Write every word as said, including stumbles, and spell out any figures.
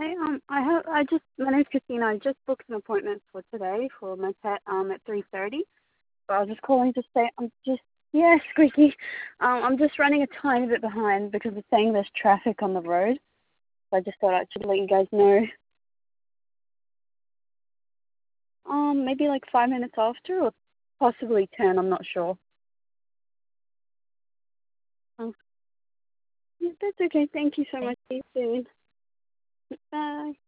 Hi. Um, I have. I just. My name's Christina. I just booked an appointment for today for my pet. Um, at three thirty. But I was just calling to say I'm just. Yeah, squeaky. Um, I'm just running a tiny bit behind because it's saying there's traffic on the road. So I just thought I should let you guys know. Um, maybe like five minutes after, or possibly ten. I'm not sure. Um, yeah, that's okay. Thank you so much. See you soon. Bye.